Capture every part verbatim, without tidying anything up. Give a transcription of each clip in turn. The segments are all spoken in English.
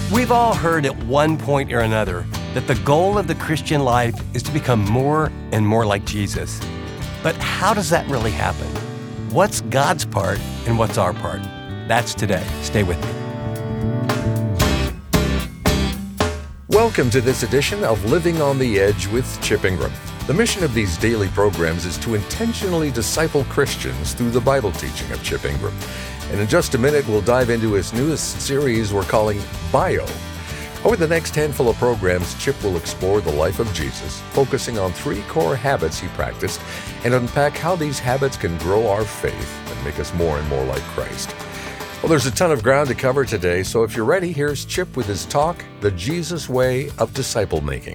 We've all heard at one point or another that the goal of the Christian life is to become more and more like Jesus. But how does that really happen? What's God's part and what's our part? That's today. Stay with me. Welcome to this edition of Living on the Edge with Chip Ingram. The mission of these daily programs is to intentionally disciple Christians through the Bible teaching of Chip Ingram. And in just a minute, we'll dive into his newest series we're calling Bio. Over the next handful of programs, Chip will explore the life of Jesus, focusing on three core habits he practiced, and unpack how these habits can grow our faith and make us more and more like Christ. Well, there's a ton of ground to cover today, so if you're ready, here's Chip with his talk, The Jesus Way of Disciple Making.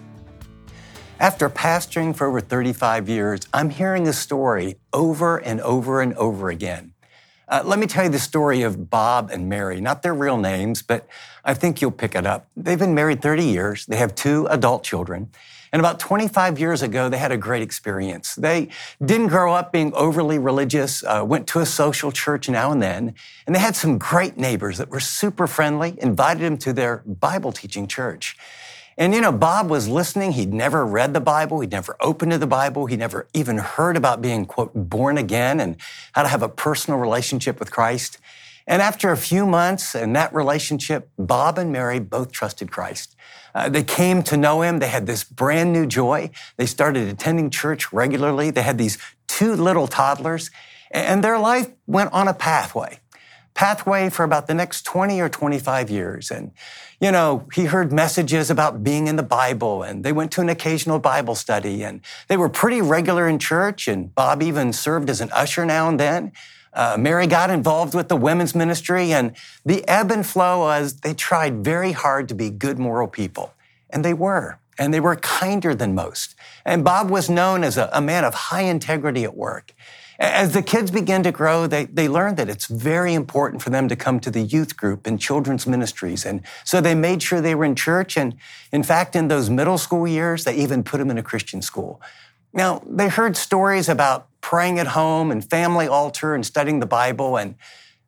After pastoring for over thirty-five years, I'm hearing a story over and over and over again. Uh, let me tell you the story of Bob and Mary, not their real names, but I think you'll pick it up. They've been married thirty years. They have two adult children. And about twenty-five years ago, they had a great experience. They didn't grow up being overly religious, uh, went to a social church now and then, and they had some great neighbors that were super friendly, invited them to their Bible teaching church. And, you know, Bob was listening. He'd never read the Bible. He'd never opened to the Bible. He never even heard about being, quote, born again and how to have a personal relationship with Christ. And after a few months in that relationship, Bob and Mary both trusted Christ. Uh, they came to know him. They had this brand new joy. They started attending church regularly. They had these two little toddlers, and their life went on a pathway. Pathway for about the next twenty or twenty-five years. And, you know, he heard messages about being in the Bible, and they went to an occasional Bible study, and they were pretty regular in church, and Bob even served as an usher now and then. Uh, Mary got involved with the women's ministry, and the ebb and flow was they tried very hard to be good moral people. And they were. And they were kinder than most. And Bob was known as a, a man of high integrity at work. As the kids began to grow, they, they learned that it's very important for them to come to the youth group and children's ministries. And so they made sure they were in church. And in fact, in those middle school years, they even put them in a Christian school. Now, they heard stories about praying at home and family altar and studying the Bible. And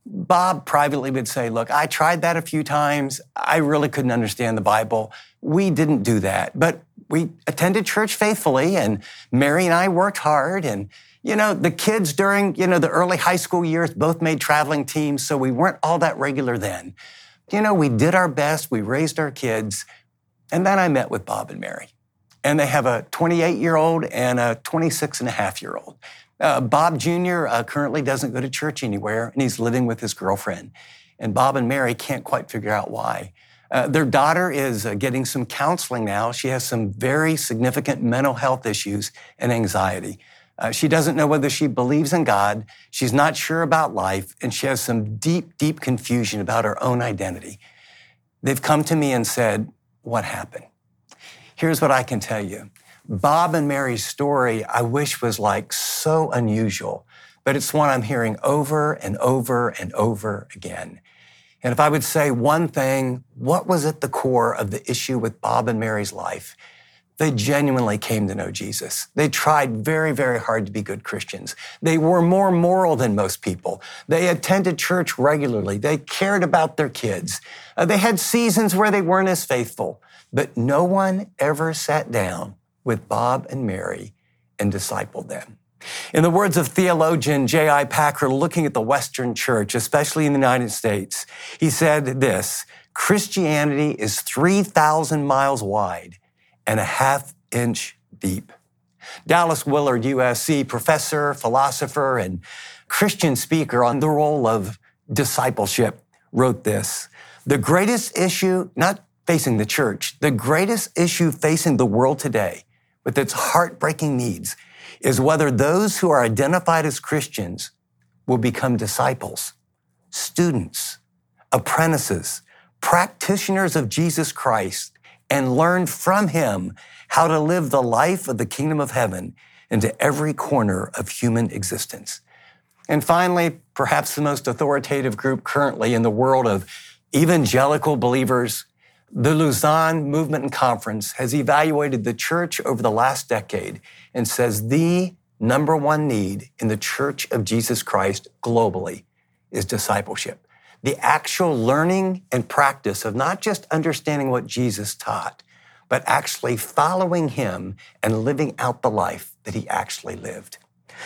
Bob privately would say, look, I tried that a few times. I really couldn't understand the Bible. We didn't do that. But we attended church faithfully, and Mary and I worked hard. And you know, the kids during, you know, the early high school years both made traveling teams, so we weren't all that regular then. You know, we did our best. We raised our kids. And then I met with Bob and Mary. And they have a twenty-eight-year-old and a twenty-six and a half year old. Uh, Bob Junior Uh, currently doesn't go to church anywhere, and he's living with his girlfriend. And Bob and Mary can't quite figure out why. Uh, their daughter is uh, getting some counseling now. She has some very significant mental health issues and anxiety. Uh, she doesn't know whether she believes in God. She's not sure about life, and she has some deep, deep confusion about her own identity. They've come to me and said, what happened? Here's what I can tell you. Bob and Mary's story, I wish was like so unusual, but it's one I'm hearing over and over and over again. And if I would say one thing, what was at the core of the issue with Bob and Mary's life? They genuinely came to know Jesus. They tried very, very hard to be good Christians. They were more moral than most people. They attended church regularly. They cared about their kids. Uh, they had seasons where they weren't as faithful, but no one ever sat down with Bob and Mary and discipled them. In the words of theologian J I Packer, looking at the Western church, especially in the United States, he said this, Christianity is three thousand miles wide and a half inch deep. Dallas Willard, U S C professor, philosopher, and Christian speaker on the role of discipleship, wrote this, the greatest issue, not facing the church, the greatest issue facing the world today with its heartbreaking needs is whether those who are identified as Christians will become disciples, students, apprentices, practitioners of Jesus Christ, and learn from him how to live the life of the kingdom of heaven into every corner of human existence. And finally, perhaps the most authoritative group currently in the world of evangelical believers, the Lausanne Movement and Conference has evaluated the church over the last decade and says the number one need in the Church of Jesus Christ globally is discipleship. the actual learning and practice of not just understanding what Jesus taught, but actually following him and living out the life that he actually lived.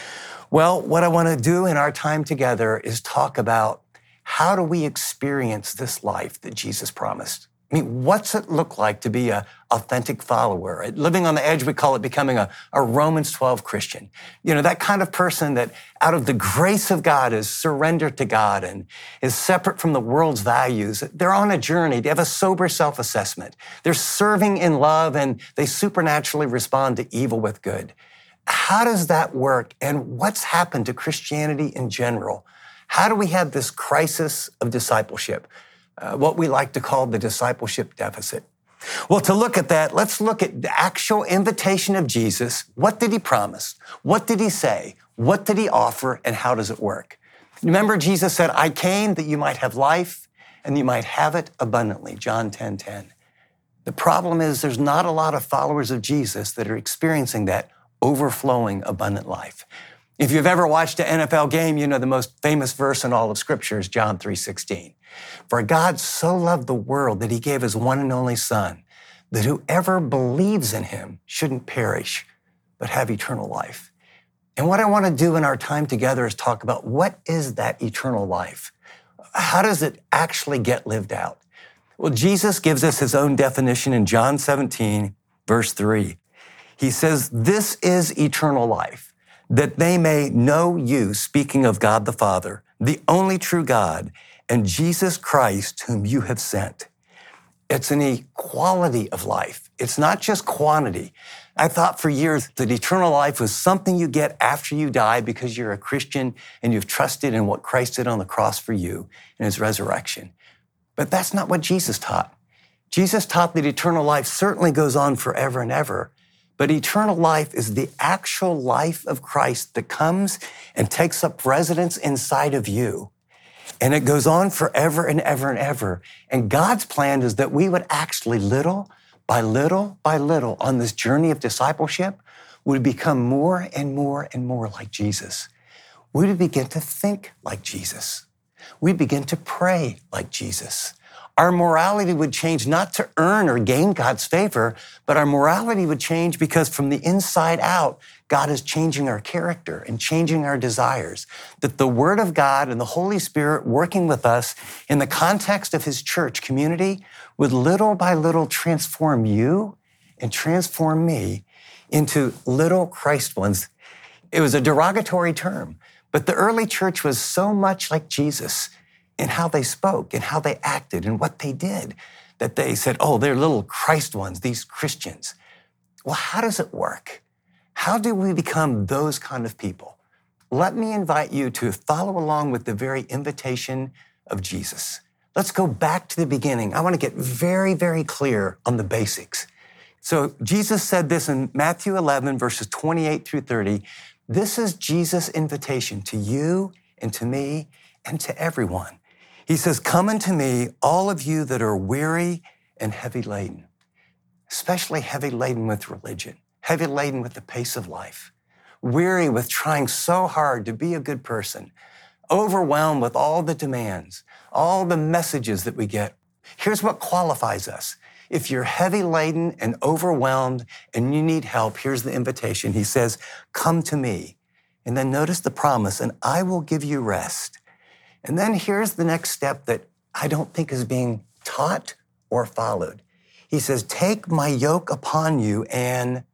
Well, what I want to do in our time together is talk about how do we experience this life that Jesus promised? I mean, what's it look like to be an authentic follower? At Living on the Edge, we call it becoming a, a Romans twelve Christian. You know, that kind of person that out of the grace of God is surrendered to God and is separate from the world's values. They're on a journey. They have a sober self-assessment. They're serving in love and they supernaturally respond to evil with good. How does that work? And what's happened to Christianity in general? How do we have this crisis of discipleship? Uh, what we like to call the discipleship deficit. Well, to look at that, let's look at the actual invitation of Jesus. What did he promise? What did he say? What did he offer? And how does it work? Remember, Jesus said, I came that you might have life and you might have it abundantly, John ten ten. The problem is there's not a lot of followers of Jesus that are experiencing that overflowing abundant life. If you've ever watched an N F L game, you know the most famous verse in all of Scripture is John three sixteen. For God so loved the world that he gave his one and only Son, that whoever believes in him shouldn't perish, but have eternal life. And what I want to do in our time together is talk about what is that eternal life? How does it actually get lived out? Well, Jesus gives us his own definition in John seventeen, verse three. He says, this is eternal life, that they may know you, speaking of God the Father, the only true God, and Jesus Christ, whom you have sent. It's an equality of life. It's not just quantity. I thought for years that eternal life was something you get after you die because you're a Christian and you've trusted in what Christ did on the cross for you in his resurrection. But that's not what Jesus taught. Jesus taught that eternal life certainly goes on forever and ever, but eternal life is the actual life of Christ that comes and takes up residence inside of you. And it goes on forever and ever and ever. And God's plan is that we would actually little by little by little on this journey of discipleship would become more and more and more like Jesus. We would begin to think like Jesus. We'd begin to pray like Jesus. Our morality would change not to earn or gain God's favor, but our morality would change because from the inside out, God is changing our character and changing our desires. That the Word of God and the Holy Spirit working with us in the context of his church community would little by little transform you and transform me into little Christ ones. It was a derogatory term, but the early church was so much like Jesus in how they spoke and how they acted and what they did, that they said, oh, they're little Christ ones, these Christians. Well, how does it work? How do we become those kind of people? Let me invite you to follow along with the very invitation of Jesus. Let's go back to the beginning. I want to get very, very clear on the basics. So Jesus said this in Matthew eleven, verses twenty-eight through thirty. This is Jesus' invitation to you and to me and to everyone. He says, come unto me, all of you that are weary and heavy laden, especially heavy laden with religion, heavy laden with the pace of life, weary with trying so hard to be a good person, overwhelmed with all the demands, all the messages that we get. Here's what qualifies us. If you're heavy laden and overwhelmed and you need help, here's the invitation. He says, come to me. And then notice the promise, and I will give you rest. And then here's the next step that I don't think is being taught or followed. He says, take my yoke upon you and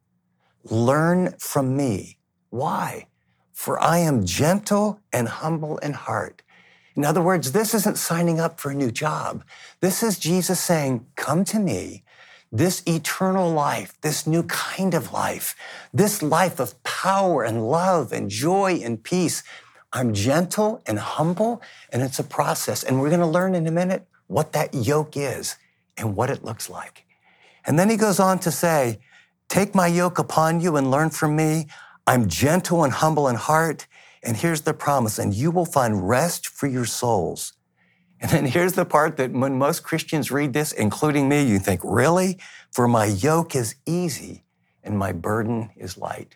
learn from me. Why? For I am gentle and humble in heart. In other words, this isn't signing up for a new job. This is Jesus saying, come to me. This eternal life, this new kind of life, this life of power and love and joy and peace. I'm gentle and humble, and it's a process. And we're going to learn in a minute what that yoke is and what it looks like. And then he goes on to say, take my yoke upon you and learn from me. I'm gentle and humble in heart. And here's the promise, and you will find rest for your souls. And then here's the part that when most Christians read this, including me, you think, really? For my yoke is easy and my burden is light.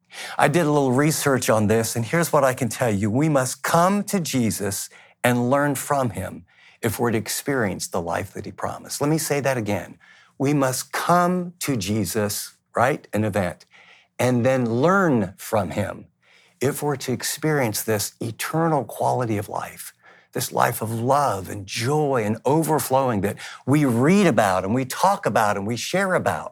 I did a little research on this, and here's what I can tell you. We must come to Jesus and learn from him. if we're to experience the life that he promised. Let me say that again. We must come to Jesus, right, an event, and then learn from him if we're to experience this eternal quality of life, this life of love and joy and overflowing that we read about and we talk about and we share about.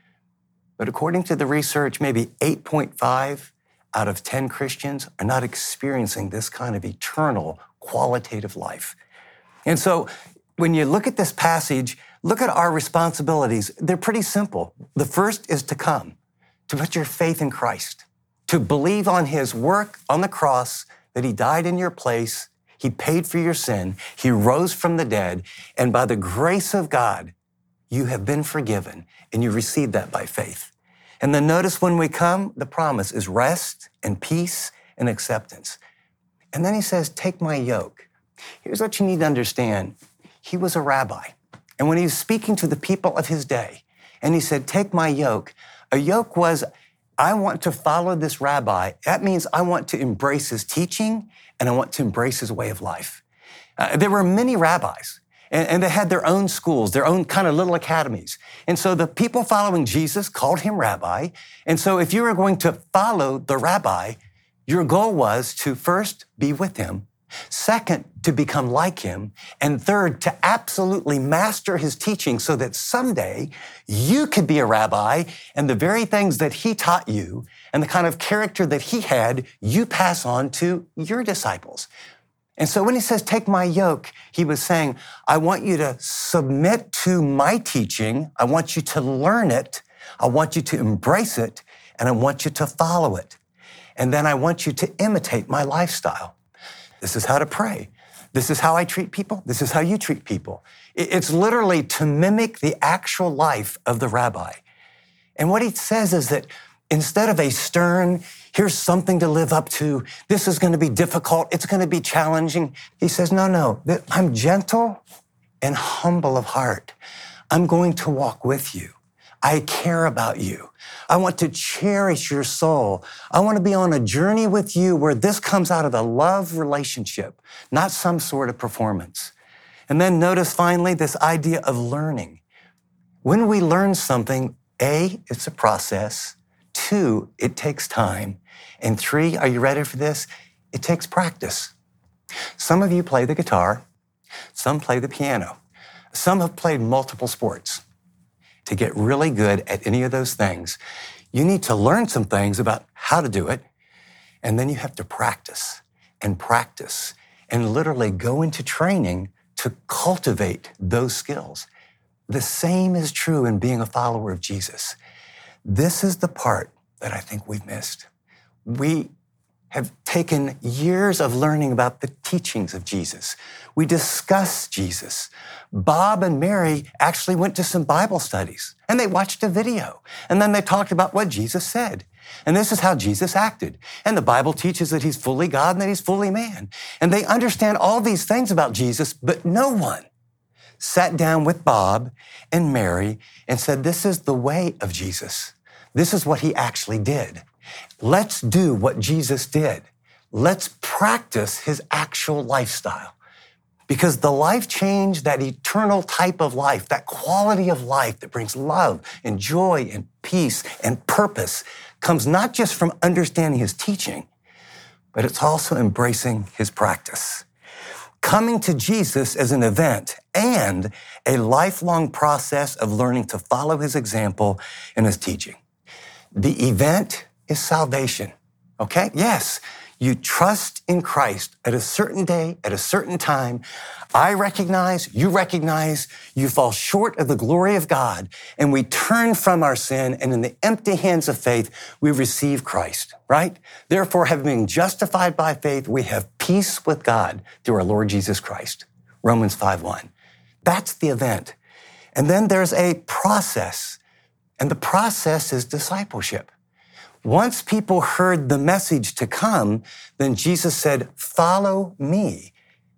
But according to the research, maybe eight point five out of ten Christians are not experiencing this kind of eternal qualitative life. And so when you look at this passage, look at our responsibilities. They're pretty simple. The first is to come, to put your faith in Christ, to believe on his work on the cross, that he died in your place, he paid for your sin, he rose from the dead, and by the grace of God, you have been forgiven, and you receive that by faith. And then notice when we come, the promise is rest and peace and acceptance. And then he says, take my yoke. Here's what you need to understand. He was a rabbi. And when he was speaking to the people of his day, and he said, take my yoke, a yoke was, I want to follow this rabbi. That means I want to embrace his teaching, and I want to embrace his way of life. Uh, there were many rabbis. And, and they had their own schools, their own kind of little academies. And so the people following Jesus called him rabbi. And so if you were going to follow the rabbi, your goal was to first be with him, second, to become like him, and third, to absolutely master his teaching so that someday you could be a rabbi and the very things that he taught you and the kind of character that he had, you pass on to your disciples. And so when he says, take my yoke, he was saying, I want you to submit to my teaching. I want you to learn it. I want you to embrace it. And I want you to follow it. And then I want you to imitate my lifestyle. This is how to pray. This is how I treat people. This is how you treat people. It's literally to mimic the actual life of the rabbi. And what he says is that instead of a stern, here's something to live up to, this is going to be difficult, it's going to be challenging, he says, no, no, I'm gentle and humble of heart. I'm going to walk with you. I care about you. I want to cherish your soul. I want to be on a journey with you where this comes out of a love relationship, not some sort of performance. And then notice finally this idea of learning. When we learn something, A, it's a process. Two, it takes time. And three, are you ready for this? It takes practice. Some of you play the guitar. Some play the piano. Some have played multiple sports. To get really good at any of those things, you need to learn some things about how to do it, and then you have to practice and practice and literally go into training to cultivate those skills. The same is true in being a follower of Jesus. This is the part that I think we've missed. We have taken years of learning about the teachings of Jesus. We discuss Jesus. Bob and Mary actually went to some Bible studies and they watched a video and then they talked about what Jesus said. And this is how Jesus acted. And the Bible teaches that he's fully God and that he's fully man. And they understand all these things about Jesus, but no one sat down with Bob and Mary and said, this is the way of Jesus. This is what he actually did. Let's do what Jesus did. Let's practice his actual lifestyle. Because the life change, that eternal type of life, that quality of life that brings love and joy and peace and purpose comes not just from understanding his teaching, but it's also embracing his practice. Coming to Jesus is an event and a lifelong process of learning to follow his example and his teaching. The event is salvation, okay? Yes, you trust in Christ at a certain day, at a certain time. I recognize, you recognize, you fall short of the glory of God, and we turn from our sin, and in the empty hands of faith, we receive Christ, right? Therefore, having been justified by faith, we have peace with God through our Lord Jesus Christ. Romans five one. That's the event. And then there's a process, and the process is discipleship. Once people heard the message to come, then Jesus said, follow me.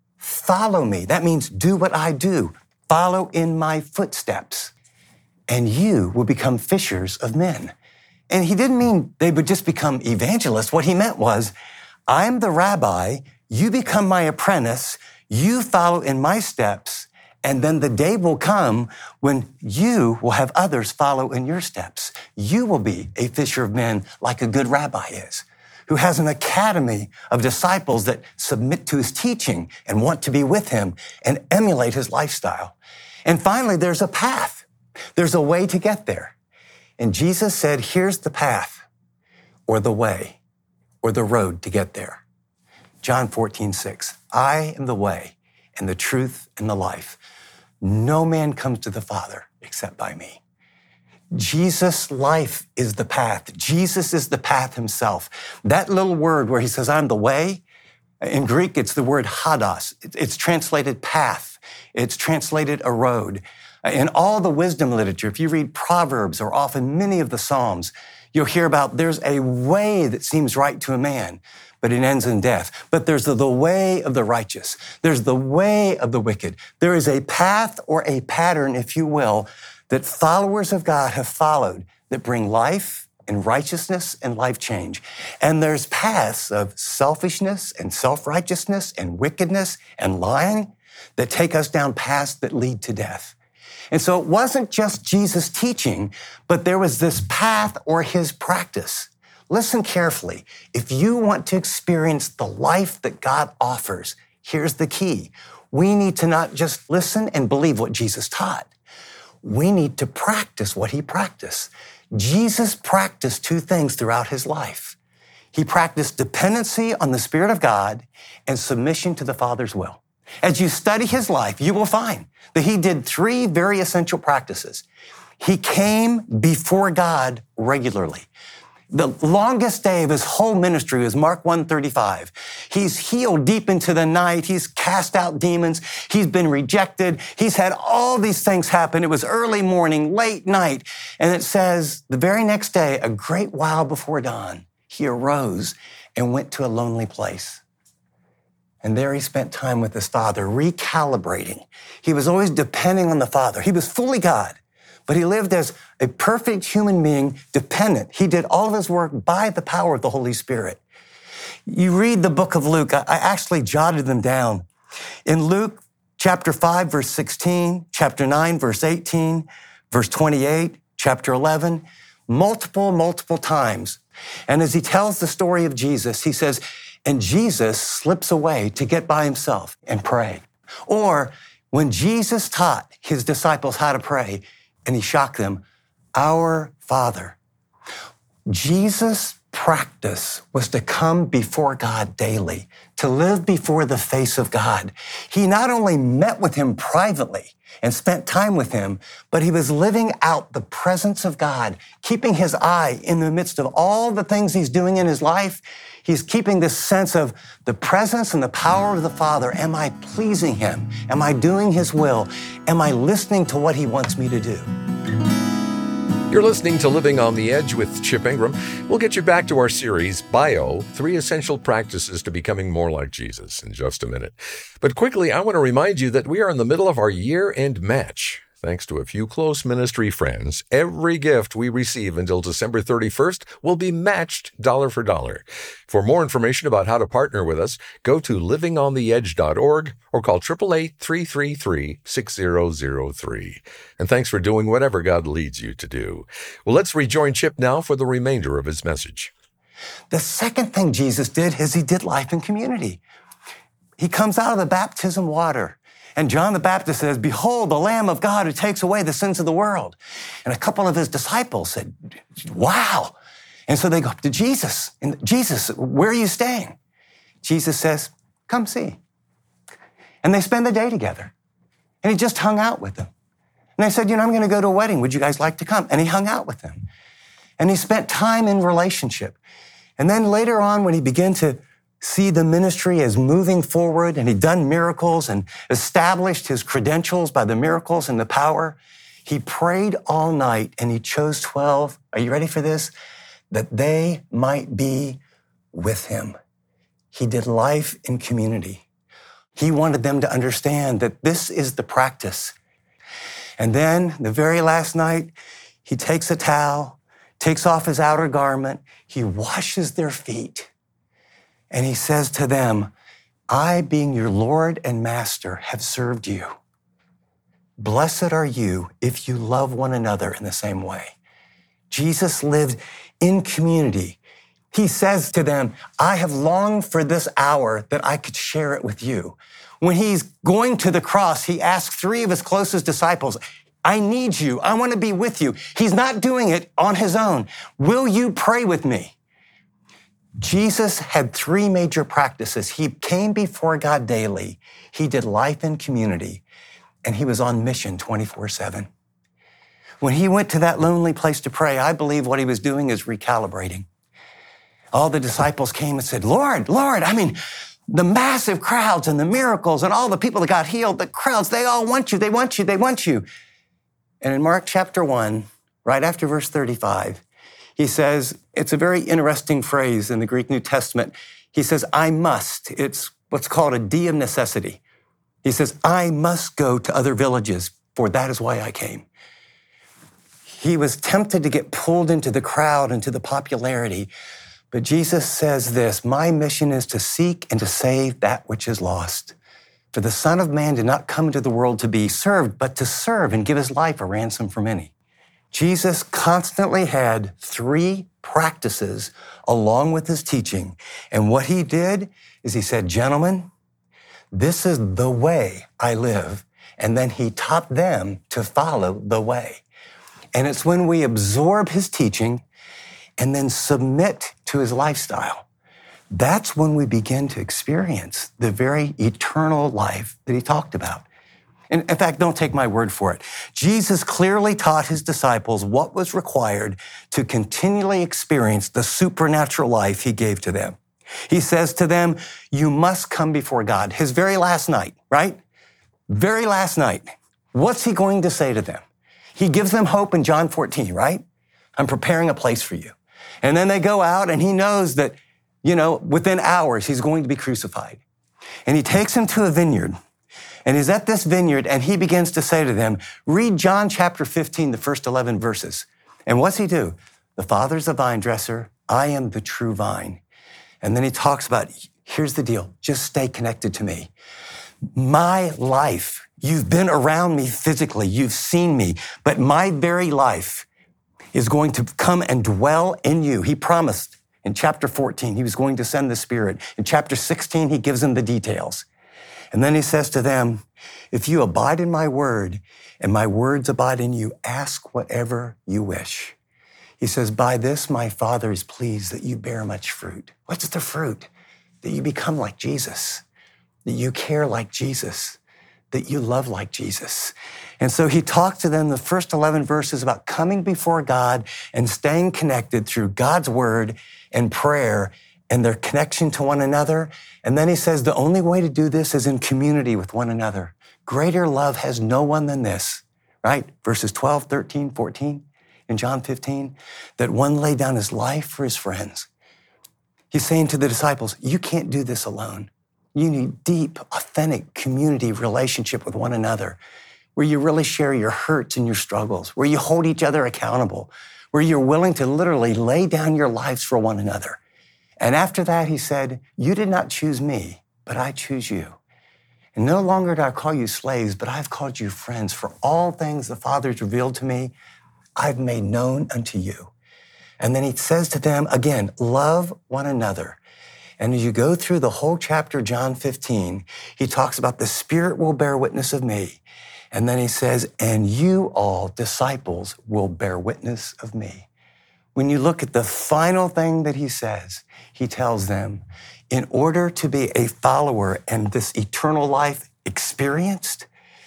Follow me. That means do what I do. Follow in my footsteps. And you will become fishers of men. And he didn't mean they would just become evangelists. What he meant was, I'm the rabbi, you become my apprentice, You follow in my steps, and then the day will come when you will have others follow in your steps. You will be a fisher of men like a good rabbi is, who has an academy of disciples that submit to his teaching and want to be with him and emulate his lifestyle. And finally, there's a path. There's a way to get there. And Jesus said, here's the path or the way or the road to get there. John fourteen six, I am the way and the truth and the life. No man comes to the Father except by me. Jesus' life is the path. Jesus is the path himself. That little word where he says, I'm the way, in Greek, it's the word hados. It's translated path. It's translated a road. In all the wisdom literature, if you read Proverbs or often many of the Psalms, you'll hear about there's a way that seems right to a man, but it ends in death. But there's the, the way of the righteous. There's the way of the wicked. There is a path or a pattern, if you will, that followers of God have followed that bring life and righteousness and life change. And there's paths of selfishness and self-righteousness and wickedness and lying that take us down paths that lead to death. And so it wasn't just Jesus' teaching, but there was this path or his practice. Listen carefully. If you want to experience the life that God offers, here's the key. We need to not just listen and believe what Jesus taught. We need to practice what he practiced. Jesus practiced two things throughout his life. He practiced dependency on the Spirit of God and submission to the Father's will. As you study his life, you will find that he did three very essential practices. He came before God regularly. The longest day of his whole ministry was Mark one thirty-five. He's healed deep into the night. He's cast out demons. He's been rejected. He's had all these things happen. It was early morning, late night. And it says the very next day, a great while before dawn, he arose and went to a lonely place. And there he spent time with his Father, recalibrating. He was always depending on the Father. He was fully God, but he lived as a perfect human being, dependent. He did all of his work by the power of the Holy Spirit. You read the book of Luke. I actually jotted them down. In Luke chapter five, verse sixteen, chapter nine, verse eighteen, verse twenty-eight, chapter eleven, multiple, multiple times. And as he tells the story of Jesus, he says, and Jesus slips away to get by himself and pray. Or when Jesus taught his disciples how to pray, and he shocked them, our Father. Jesus' practice was to come before God daily, to live before the face of God. He not only met with him privately and spent time with him, but he was living out the presence of God, keeping his eye in the midst of all the things he's doing in his life. He's keeping this sense of the presence and the power of the Father. Am I pleasing him? Am I doing his will? Am I listening to what he wants me to do? You're listening to Living on the Edge with Chip Ingram. We'll get you back to our series, Bio, Three Essential Practices to Becoming More Like Jesus, in just a minute. But quickly, I want to remind you that we are in the middle of our year-end match. Thanks to a few close ministry friends, every gift we receive until December thirty-first will be matched dollar for dollar. For more information about how to partner with us, go to living on the edge dot org or call eight eight eight, three three three, six zero zero three. And thanks for doing whatever God leads you to do. Well, let's rejoin Chip now for the remainder of his message. The second thing Jesus did is he did life in community. He comes out of the baptism water. And John the Baptist says, behold, the Lamb of God who takes away the sins of the world. And a couple of his disciples said, wow. And so they go up to Jesus. And Jesus, where are you staying? Jesus says, come see. And they spend the day together. And he just hung out with them. And they said, you know, I'm going to go to a wedding. Would you guys like to come? And he hung out with them. And he spent time in relationship. And then later on, when he began to see the ministry as moving forward, and he'd done miracles and established his credentials by the miracles and the power, he prayed all night and he chose twelve. Are you ready for this? That they might be with him. He did life in community. He wanted them to understand that this is the practice. And then the very last night, he takes a towel, takes off his outer garment, he washes their feet. And he says to them, I, being your Lord and Master, have served you. Blessed are you if you love one another in the same way. Jesus lived in community. He says to them, I have longed for this hour that I could share it with you. When he's going to the cross, he asks three of his closest disciples, I need you. I want to be with you. He's not doing it on his own. Will you pray with me? Jesus had three major practices. He came before God daily. He did life in community, and he was on mission twenty-four seven. When he went to that lonely place to pray, I believe what he was doing is recalibrating. All the disciples came and said, Lord, Lord, I mean, the massive crowds and the miracles and all the people that got healed, the crowds, they all want you, they want you, they want you. And in Mark chapter one, right after verse thirty-five, he says, it's a very interesting phrase in the Greek New Testament. He says, I must. It's what's called a D of necessity. He says, I must go to other villages, for that is why I came. He was tempted to get pulled into the crowd, into the popularity. But Jesus says this, my mission is to seek and to save that which is lost. For the Son of Man did not come into the world to be served, but to serve and give his life a ransom for many. Jesus constantly had three practices along with his teaching. And what he did is he said, gentlemen, this is the way I live. And then he taught them to follow the way. And it's when we absorb his teaching and then submit to his lifestyle, that's when we begin to experience the very eternal life that he talked about. And in fact, don't take my word for it. Jesus clearly taught his disciples what was required to continually experience the supernatural life he gave to them. He says to them, you must come before God. His very last night, right? Very last night. What's he going to say to them? He gives them hope in John fourteen, right? I'm preparing a place for you. And then they go out and he knows that, you know, within hours, he's going to be crucified. And he takes them to a vineyard. And he's at this vineyard and he begins to say to them, read John chapter fifteen, the first eleven verses. And what's he do? The Father's the vine dresser. I am the true vine. And then he talks about, here's the deal. Just stay connected to me. My life, you've been around me physically. You've seen me, but my very life is going to come and dwell in you. He promised in chapter fourteen, he was going to send the Spirit. In chapter sixteen, he gives them the details. And then he says to them, if you abide in my word and my words abide in you, ask whatever you wish. He says, by this my Father is pleased that you bear much fruit. What's the fruit? That you become like Jesus, that you care like Jesus, that you love like Jesus. And so he talked to them the first eleven verses about coming before God and staying connected through God's word and prayer and their connection to one another. And then he says, the only way to do this is in community with one another. Greater love has no one than this, right? Verses twelve, thirteen, fourteen in John fifteen, that one laid down his life for his friends. He's saying to the disciples, you can't do this alone. You need deep, authentic community relationship with one another, where you really share your hurts and your struggles, where you hold each other accountable, where you're willing to literally lay down your lives for one another. And after that, he said, you did not choose me, but I choose you. And no longer do I call you slaves, but I've called you friends. For all things the Father has revealed to me, I've made known unto you. And then he says to them, again, love one another. And as you go through the whole chapter, John fifteen, he talks about the Spirit will bear witness of me. And then he says, and you all, disciples, will bear witness of me. When you look at the final thing that he says, he tells them, in order to be a follower and this eternal life experienced,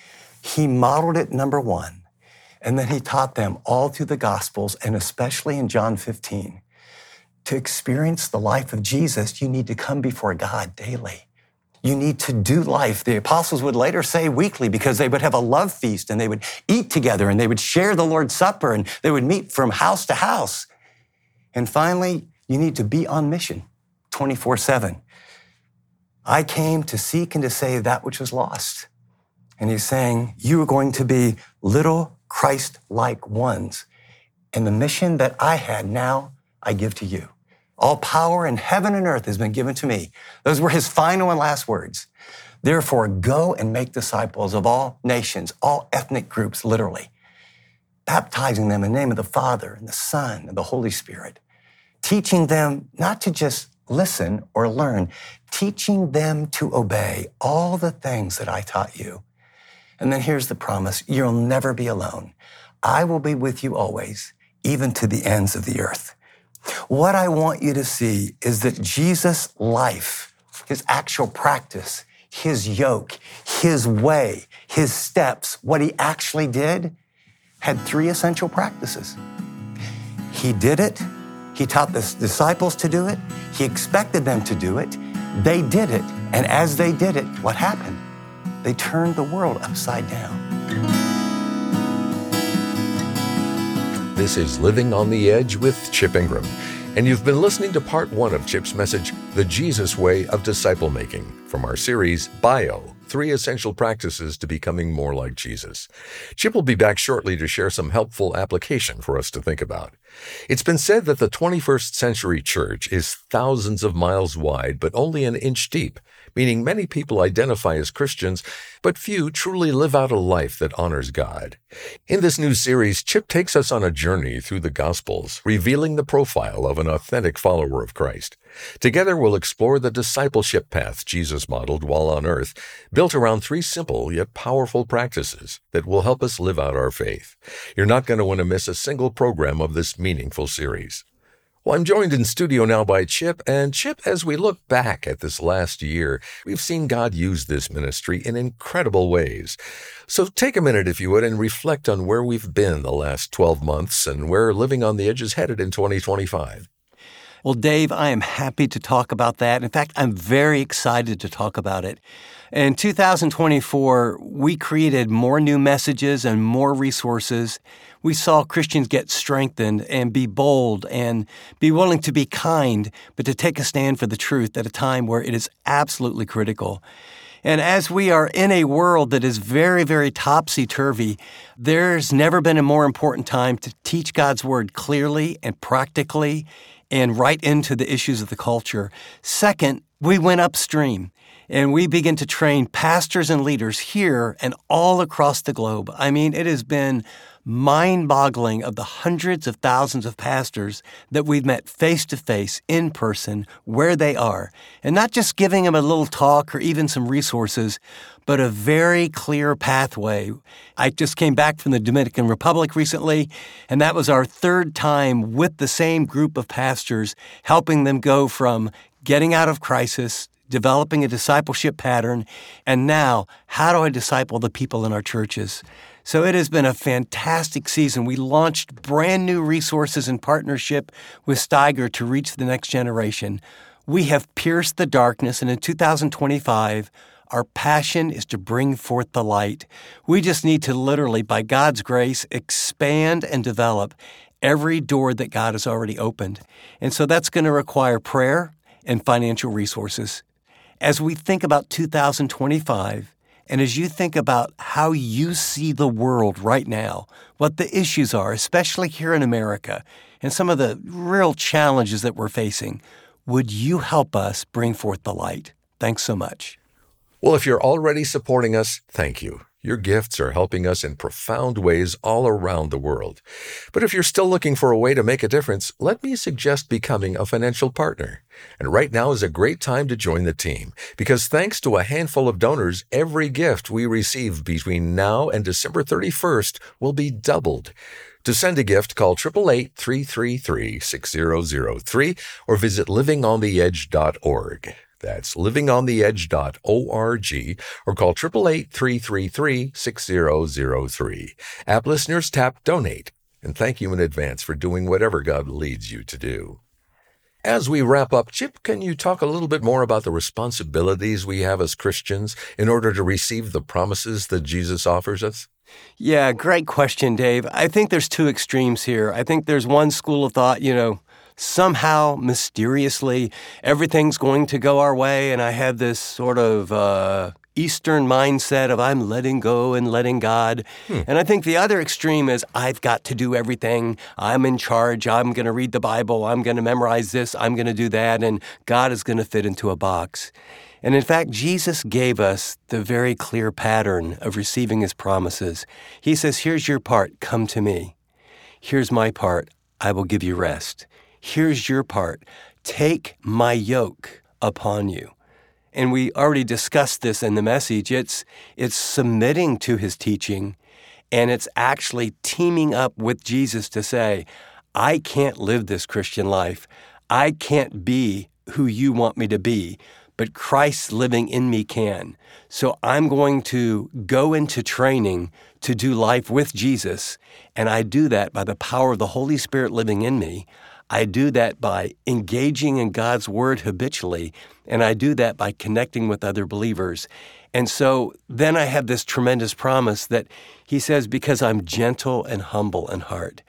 he modeled it, number one. And then he taught them all through the Gospels, and especially in John fifteen, to experience the life of Jesus, you need to come before God daily. You need to do life. The apostles would later say weekly, because they would have a love feast and they would eat together and they would share the Lord's Supper and they would meet from house to house. And finally, you need to be on mission twenty-four seven. I came to seek and to save that which was lost. And he's saying, you are going to be little Christ-like ones. And the mission that I had now, I give to you. All power in heaven and earth has been given to me. Those were his final and last words. Therefore, go and make disciples of all nations, all ethnic groups, literally, baptizing them in the name of the Father and the Son and the Holy Spirit, teaching them not to just listen or learn, teaching them to obey all the things that I taught you. And then here's the promise. You'll never be alone. I will be with you always, even to the ends of the earth. What I want you to see is that Jesus' life, his actual practice, his yoke, his way, his steps, what he actually did, had three essential practices. He did it. He taught the disciples to do it. He expected them to do it. They did it. And as they did it, what happened? They turned the world upside down. This is Living on the Edge with Chip Ingram, and you've been listening to part one of Chip's message, The Jesus Way of Disciple Making, from our series, Bio, Three Essential Practices to Becoming More Like Jesus. Chip will be back shortly to share some helpful application for us to think about. It's been said that the twenty-first century church is thousands of miles wide, but only an inch deep, meaning many people identify as Christians, but few truly live out a life that honors God. In this new series, Chip takes us on a journey through the Gospels, revealing the profile of an authentic follower of Christ. Together, we'll explore the discipleship path Jesus modeled while on earth, built around three simple yet powerful practices that will help us live out our faith. You're not going to want to miss a single program of this meaningful series. Well, I'm joined in studio now by Chip, and Chip, as we look back at this last year, we've seen God use this ministry in incredible ways. So take a minute, if you would, and reflect on where we've been the last twelve months and where Living on the Edge is headed in twenty twenty-five. Well, Dave, I am happy to talk about that. In fact, I'm very excited to talk about it. In two thousand twenty-four, we created more new messages and more resources. We saw Christians get strengthened and be bold and be willing to be kind, but to take a stand for the truth at a time where it is absolutely critical. And as we are in a world that is very, very topsy-turvy, there's never been a more important time to teach God's Word clearly and practically and right into the issues of the culture. Second, we went upstream and we began to train pastors and leaders here and all across the globe. I mean, it has been mind-boggling of the hundreds of thousands of pastors that we've met face-to-face, in person, where they are. And not just giving them a little talk or even some resources, but a very clear pathway. I just came back from the Dominican Republic recently, and that was our third time with the same group of pastors, helping them go from getting out of crisis, developing a discipleship pattern, and now, how do I disciple the people in our churches? So it has been a fantastic season. We launched brand new resources in partnership with Steiger to reach the next generation. We have pierced the darkness, and in two thousand twenty-five, our passion is to bring forth the light. We just need to literally, by God's grace, expand and develop every door that God has already opened. And so that's going to require prayer and financial resources. As we think about two thousand twenty-five, and as you think about how you see the world right now, what the issues are, especially here in America, and some of the real challenges that we're facing, would you help us bring forth the light? Thanks so much. Well, if you're already supporting us, thank you. Your gifts are helping us in profound ways all around the world. But if you're still looking for a way to make a difference, let me suggest becoming a financial partner. And right now is a great time to join the team, because thanks to a handful of donors, every gift we receive between now and December thirty-first will be doubled. To send a gift, call eight eight eight, three three three, six zero zero three or visit living on the edge dot org. That's living on the edge dot org, or call eight eight eight, three three three, six zero zero three. App listeners tap Donate, and thank you in advance for doing whatever God leads you to do. As we wrap up, Chip, can you talk a little bit more about the responsibilities we have as Christians in order to receive the promises that Jesus offers us? Yeah, great question, Dave. I think there's two extremes here. I think there's one school of thought, you know, somehow, mysteriously, everything's going to go our way. And I have this sort of uh, Eastern mindset of I'm letting go and letting God. Hmm. And I think the other extreme is I've got to do everything. I'm in charge. I'm going to read the Bible. I'm going to memorize this. I'm going to do that. And God is going to fit into a box. And in fact, Jesus gave us the very clear pattern of receiving his promises. He says, here's your part, come to me. Here's my part, I will give you rest. Here's your part, take my yoke upon you. And we already discussed this in the message. It's, it's submitting to his teaching, and it's actually teaming up with Jesus to say, I can't live this Christian life. I can't be who you want me to be, but Christ living in me can. So I'm going to go into training to do life with Jesus, and I do that by the power of the Holy Spirit living in me. I do that by engaging in God's Word habitually, and I do that by connecting with other believers. And so then I have this tremendous promise that he says, because I'm gentle and humble in heart.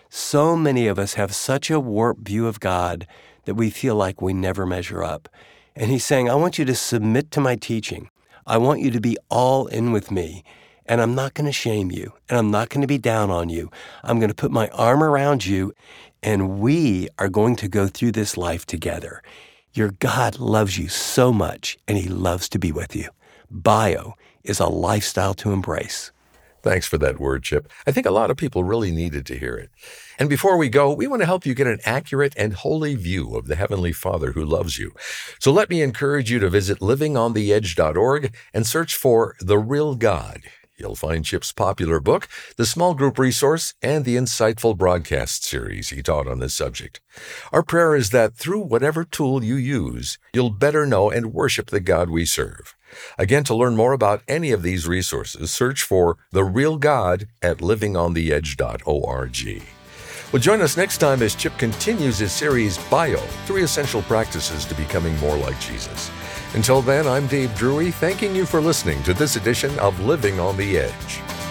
So many of us have such a warped view of God that we feel like we never measure up. And he's saying, I want you to submit to my teaching. I want you to be all in with me. And I'm not going to shame you. And I'm not going to be down on you. I'm going to put my arm around you. And we are going to go through this life together. Your God loves you so much, and he loves to be with you. Bio is a lifestyle to embrace. Thanks for that word, Chip. I think a lot of people really needed to hear it. And before we go, we want to help you get an accurate and holy view of the Heavenly Father who loves you. So let me encourage you to visit living on the edge dot org and search for The Real God. You'll find Chip's popular book, the small group resource, and the insightful broadcast series he taught on this subject. Our prayer is that through whatever tool you use, you'll better know and worship the God we serve. Again, to learn more about any of these resources, search for The Real God at living on the edge dot org. Well, join us next time as Chip continues his series, Bio, Three Essential Practices to Becoming More Like Jesus. Until then, I'm Dave Drury, thanking you for listening to this edition of Living on the Edge.